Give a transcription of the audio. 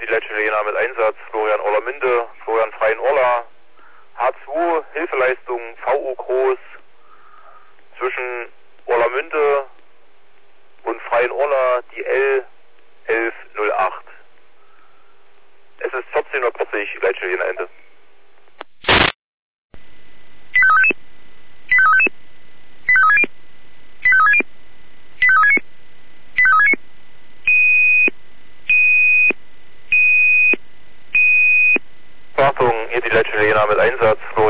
Leitstelle Jena mit Einsatz, Florian Orlamünde, Florian Freien Orla, H2, Hilfeleistung, VO Groß, zwischen Orlamünde und Freien Orla, die L1108. Es ist 14:40 Uhr, Leitstelle Jena Ende. Achtung, hier die Leitstelle Jena mit Einsatz, Florian